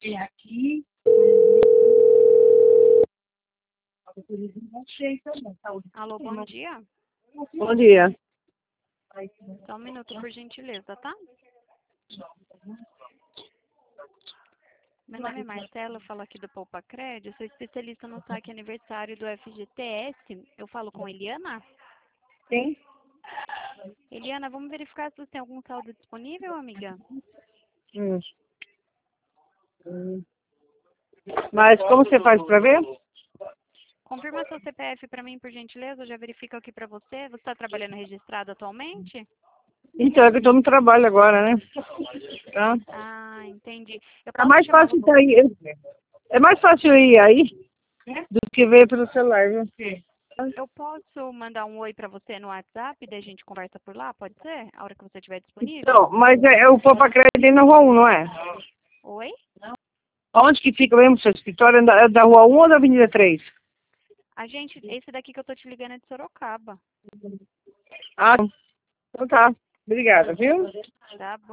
tem aqui. Alô, bom dia. Bom dia. Só um minuto, por gentileza, tá? Meu nome é Marcela, eu falo aqui do Poupa Crédito, sou especialista no saque aniversário do FGTS. Eu falo com Eliana? Sim. Eliana, vamos verificar se você tem algum saldo disponível, amiga? Mas como você faz para ver? Confirma seu CPF para mim, por gentileza, eu já verifico aqui para você. Você está trabalhando registrado atualmente? Então, é que eu estou no trabalho agora, né? Tá? Ah, entendi. Eu É posso mais chamar fácil ir. É mais fácil ir aí do que ver pelo celular, viu? Eu posso mandar um oi para você no WhatsApp, daí a gente conversa por lá, pode ser? A hora que você estiver disponível? Então, mas é o Poupa Crédito aí na Rua 1, não é? Oi? Onde que fica mesmo o seu escritório? É da Rua 1 ou da Avenida 3? Esse daqui que eu tô te ligando é de Sorocaba. Ah, então tá. Obrigada, viu? Tá bom.